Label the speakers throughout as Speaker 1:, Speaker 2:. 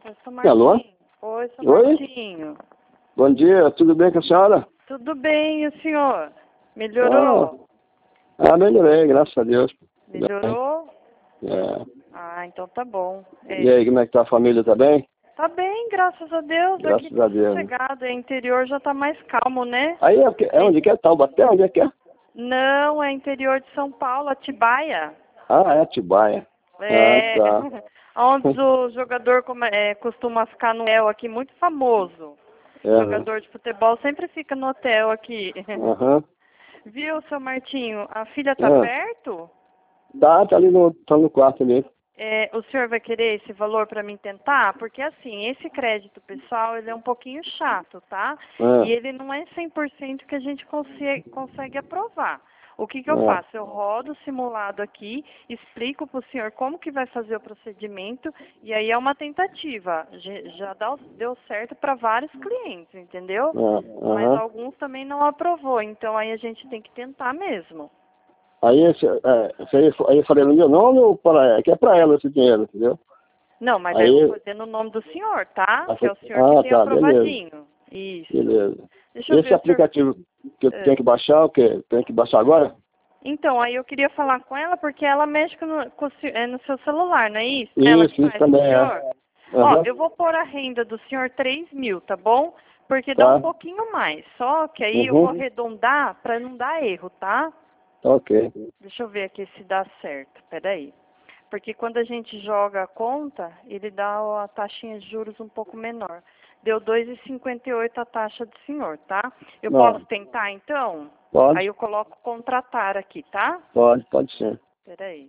Speaker 1: Eu sou
Speaker 2: Alô?
Speaker 1: Martinho. Oi, sou
Speaker 2: Oi?
Speaker 1: Martinho.
Speaker 2: Bom dia, tudo bem com a senhora?
Speaker 1: Tudo bem, e o senhor? Melhorou?
Speaker 2: Melhorei, graças a Deus.
Speaker 1: Melhorou?
Speaker 2: É.
Speaker 1: Ah, então tá bom.
Speaker 2: E aí, como é que tá a família, tá bem?
Speaker 1: Tá bem, graças a Deus.
Speaker 2: Graças
Speaker 1: Aqui
Speaker 2: a
Speaker 1: tá
Speaker 2: Deus.
Speaker 1: sossegado. O interior já tá mais calmo, né?
Speaker 2: Aí é onde que é? Taubaté? Onde é que é?
Speaker 1: Não, é interior de São Paulo, Atibaia.
Speaker 2: Ah, é Atibaia. Ah,
Speaker 1: É,
Speaker 2: tá.
Speaker 1: onde o jogador costuma ficar no hotel aqui, muito famoso. Jogador de futebol sempre fica no hotel aqui.
Speaker 2: Aham.
Speaker 1: Viu, seu Martinho? A filha tá
Speaker 2: Ah,
Speaker 1: perto?
Speaker 2: tá ali tá no quarto ali.
Speaker 1: É, o senhor vai querer esse valor para mim tentar? Porque assim, esse crédito pessoal, ele é um pouquinho chato, tá?
Speaker 2: Ah,
Speaker 1: E ele não é 100% que a gente consegue aprovar. O que eu
Speaker 2: ah,
Speaker 1: faço? Eu rodo o simulado aqui, explico para o senhor como que vai fazer o procedimento, e aí é uma tentativa. Já deu certo para vários clientes, entendeu? Mas
Speaker 2: aham.
Speaker 1: alguns também não aprovou, então aí a gente tem que tentar mesmo.
Speaker 2: Aí, aí eu falei no meu nome ou para é que é pra ela esse dinheiro, entendeu?
Speaker 1: Não, mas aí eu vou
Speaker 2: Aí,
Speaker 1: fazer no nome do senhor, tá?
Speaker 2: ela
Speaker 1: Que é
Speaker 2: falou,
Speaker 1: o senhor que tem
Speaker 2: tá, beleza,
Speaker 1: aprovadinho. Isso.
Speaker 2: beleza.
Speaker 1: Deixa eu
Speaker 2: Esse
Speaker 1: ver, o senhor...
Speaker 2: aplicativo que eu tenho que baixar, o quê? Tenho que baixar agora?
Speaker 1: Então, aí eu queria falar com ela porque ela mexe no seu celular, não é isso? Ela que
Speaker 2: Isso
Speaker 1: faz pro
Speaker 2: também é.
Speaker 1: senhor? Ó,
Speaker 2: Aham,
Speaker 1: eu vou pôr a renda do senhor 3.000, tá bom? Porque dá um
Speaker 2: tá.
Speaker 1: pouquinho mais. Só que aí eu vou
Speaker 2: Uhum,
Speaker 1: arredondar pra não dar erro, tá?
Speaker 2: tá ok.
Speaker 1: Deixa eu ver aqui se dá certo. Peraí. Porque quando a gente joga a conta, ele dá a taxinha de juros um pouco menor. Deu 2,58 a taxa do senhor, tá? Eu
Speaker 2: Não,
Speaker 1: posso tentar, então? Aí
Speaker 2: pode,
Speaker 1: eu coloco contratar aqui, tá?
Speaker 2: pode sim.
Speaker 1: Peraí.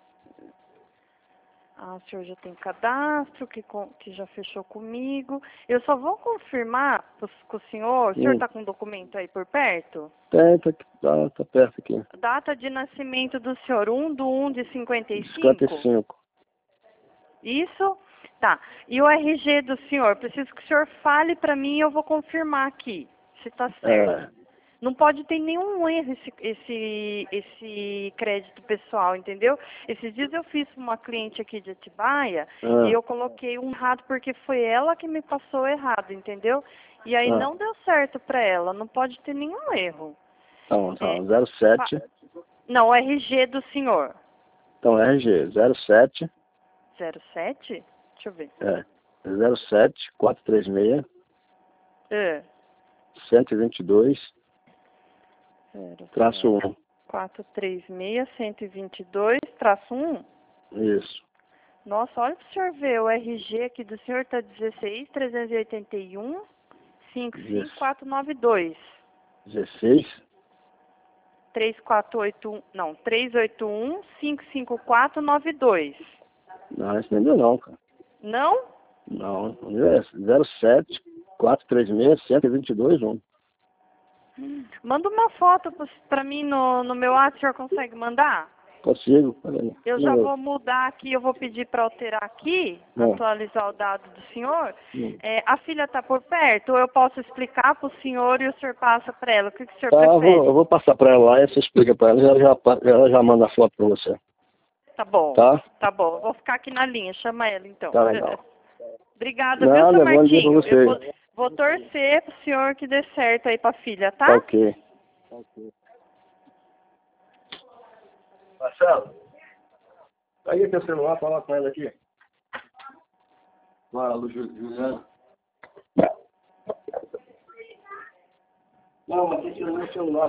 Speaker 1: Ah, o senhor já tem cadastro, que já fechou comigo. Eu só vou confirmar com o senhor. O senhor está com o documento aí por perto?
Speaker 2: Tem, tá perto aqui.
Speaker 1: Data de nascimento do senhor, 1/1 de 55?
Speaker 2: 55.
Speaker 1: Isso? Tá. E o RG do senhor? Preciso que o senhor fale para mim e eu vou confirmar aqui se está certo.
Speaker 2: É,
Speaker 1: Não pode ter nenhum erro esse crédito pessoal, entendeu? Esses dias eu fiz para uma cliente aqui de Atibaia e
Speaker 2: ah,
Speaker 1: eu coloquei um errado porque foi ela que me passou errado, entendeu? E aí
Speaker 2: ah,
Speaker 1: não deu certo para ela, não pode ter nenhum erro.
Speaker 2: então,
Speaker 1: É,
Speaker 2: 07,
Speaker 1: não, o RG do senhor.
Speaker 2: então RG, 07,
Speaker 1: 07? Deixa eu ver.
Speaker 2: 07, 436,
Speaker 1: É.
Speaker 2: 122, traço
Speaker 1: 07 436 122 -1.
Speaker 2: Isso,
Speaker 1: Nossa, olha para o senhor ver, o RG aqui do senhor está 16 381 55492
Speaker 2: 16.
Speaker 1: 3481, não, 381 55492.
Speaker 2: Não, esse não deu não, cara.
Speaker 1: Não?
Speaker 2: Não, é 07, 436, 122, 1.
Speaker 1: Manda uma foto para mim no meu WhatsApp, o senhor consegue mandar?
Speaker 2: Consigo, peraí.
Speaker 1: Eu já vou mudar aqui, eu vou pedir para alterar aqui, atualizar o dado do senhor. A filha está por perto ou eu posso explicar para o senhor e o senhor passa para ela? O que o senhor prefere?
Speaker 2: Eu vou passar para ela lá e você explica para ela, ela já manda a foto para você.
Speaker 1: Tá bom,
Speaker 2: Tá?
Speaker 1: tá bom. Eu vou ficar aqui na linha, chama ela então.
Speaker 2: Tá legal.
Speaker 1: Obrigada, viu, seu
Speaker 2: Nada, bom dia para
Speaker 1: Martinho? Eu
Speaker 2: você.
Speaker 1: vou torcer pro senhor que dê certo aí pra filha, tá?
Speaker 2: Tá ok. Marcelo, pega teu celular, fala com ela aqui. Fala, Juliana. Não, mas tem que olhar o celular.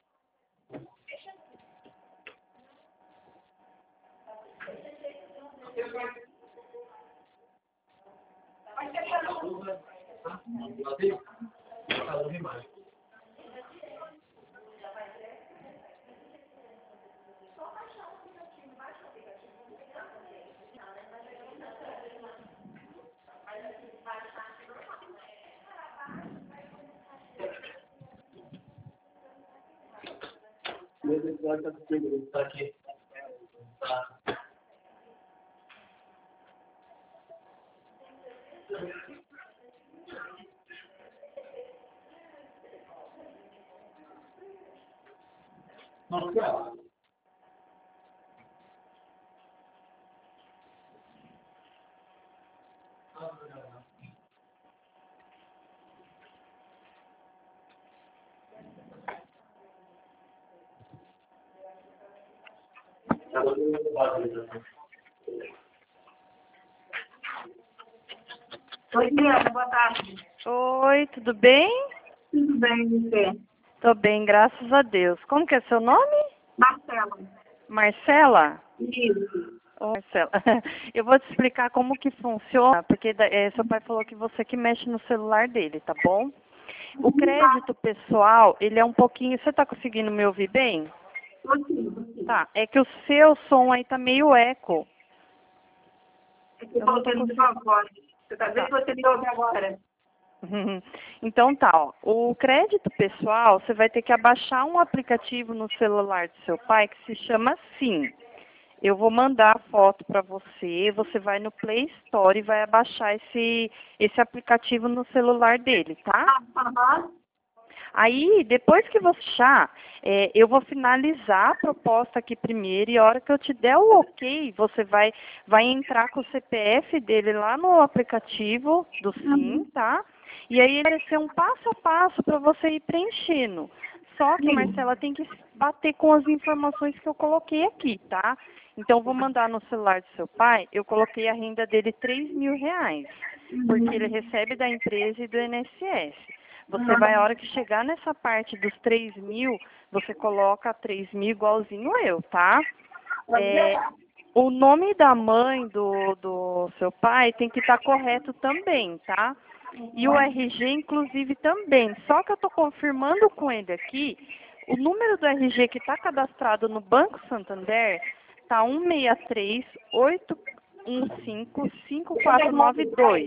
Speaker 2: Tá aqui. Tá. Não, cara.
Speaker 3: Oi, Diana, boa tarde.
Speaker 1: Oi, tudo bem?
Speaker 3: Tudo bem, você?
Speaker 1: Tô bem, graças a Deus. Como que é seu nome?
Speaker 3: Marcela.
Speaker 1: Marcela?
Speaker 3: Isso.
Speaker 1: Ô, Marcela, eu vou te explicar como que funciona, porque seu pai falou que você que mexe no celular dele, tá bom? O crédito pessoal, ele é um pouquinho... Você tá conseguindo me ouvir bem?
Speaker 3: Sim.
Speaker 1: Tá, é que o seu som aí tá meio eco.
Speaker 3: É que eu tô ouvindo de agora. Talvez você me ouve agora.
Speaker 1: Então tá, ó. O crédito pessoal, você vai ter que abaixar um aplicativo no celular do seu pai que se chama Sim. Eu vou mandar a foto para você, você vai no Play Store e vai abaixar esse aplicativo no celular dele, tá? Aí, depois que você achar, eu vou finalizar a proposta aqui primeiro e a hora que eu te der o ok, você vai entrar com o CPF dele lá no aplicativo do Sim, tá? E aí ele vai ser um passo a passo para você ir preenchendo. Só que, Marcela, tem que bater com as informações que eu coloquei aqui, tá? Então, vou mandar no celular do seu pai, eu coloquei a renda dele R$ 3.000, porque ele recebe da empresa e do INSS. Você vai, a hora que chegar nessa parte dos 3.000, você coloca 3.000 igualzinho eu, tá? O nome da mãe do seu pai tem que estar correto também, tá? E o RG, inclusive, também. Só que eu estou confirmando com ele aqui, o número do RG que está cadastrado no Banco Santander está 163-815-5492.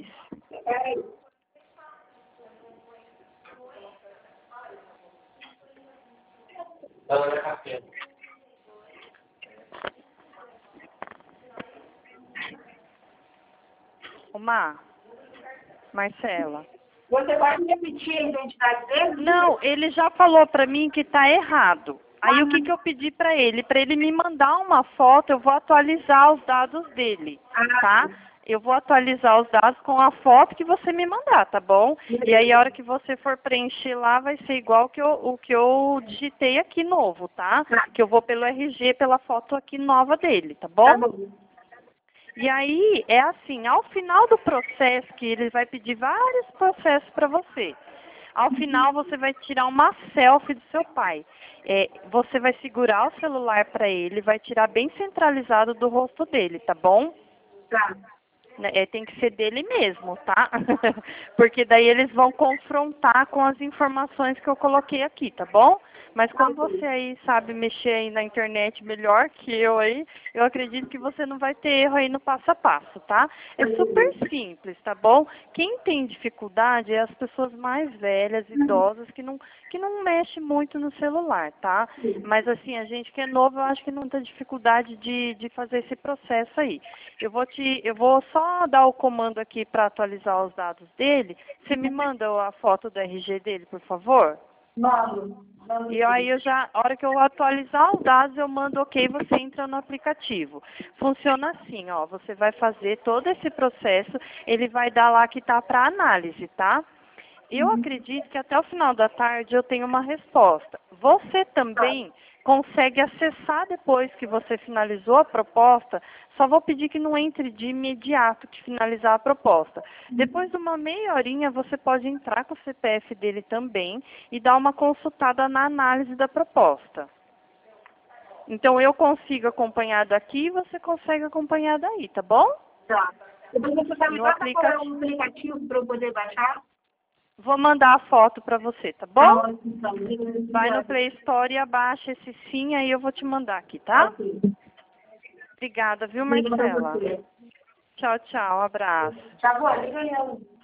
Speaker 1: Marcela.
Speaker 3: Você vai me repetir a identidade dele?
Speaker 1: Não, ele já falou para mim que está errado. Aí o que eu pedi para ele? Para ele me mandar uma foto, eu vou atualizar os dados dele, tá? Eu vou atualizar os dados com a foto que você me mandar, tá bom? E aí a hora que você for preencher lá vai ser igual o que eu digitei aqui novo, tá? Que eu vou pelo RG, pela foto aqui nova dele, tá bom?
Speaker 3: Tá bom.
Speaker 1: E aí, é assim, ao final do processo, que ele vai pedir vários processos para você. Ao final, você vai tirar uma selfie do seu pai. Você vai segurar o celular para ele, vai tirar bem centralizado do rosto dele, tá bom?
Speaker 3: Tá.
Speaker 1: Tem que ser dele mesmo, tá? Porque daí eles vão confrontar com as informações que eu coloquei aqui, tá bom? Mas como você aí sabe mexer aí na internet melhor que eu aí, eu acredito que você não vai ter erro aí no passo a passo, tá? É super simples, tá bom? Quem tem dificuldade é as pessoas mais velhas, idosas, que não mexe muito no celular, tá? Mas assim, a gente que é novo, eu acho que não tem dificuldade de fazer esse processo aí. Eu vou só dar o comando aqui para atualizar os dados dele. Você me manda a foto do RG dele, por favor?
Speaker 3: Mando.
Speaker 1: E aí a hora que eu atualizar os dados, eu mando ok, você entra no aplicativo. Funciona assim, ó, você vai fazer todo esse processo, ele vai dar lá que tá para análise, tá? Eu acredito que até o final da tarde eu tenho uma resposta. Você também consegue acessar depois que você finalizou a proposta. Só vou pedir que não entre de imediato que finalizar a proposta. Depois de uma meia horinha, você pode entrar com o CPF dele também e dar uma consultada na análise da proposta. Então, eu consigo acompanhar daqui e você consegue acompanhar daí, tá bom?
Speaker 3: Tá. Depois você tá me
Speaker 1: No
Speaker 3: dando qual é o aplicativo para eu poder baixar?
Speaker 1: Vou mandar a foto para você, tá bom?
Speaker 3: Tá ótimo, então.
Speaker 1: Vai no Play Store e abaixa esse sim, aí eu vou te mandar aqui, tá?
Speaker 3: Ok.
Speaker 1: Obrigada, viu,
Speaker 3: Obrigada a
Speaker 1: Marcela?
Speaker 3: você.
Speaker 1: Tchau, tchau, abraço.
Speaker 3: Tá bom, liga aí.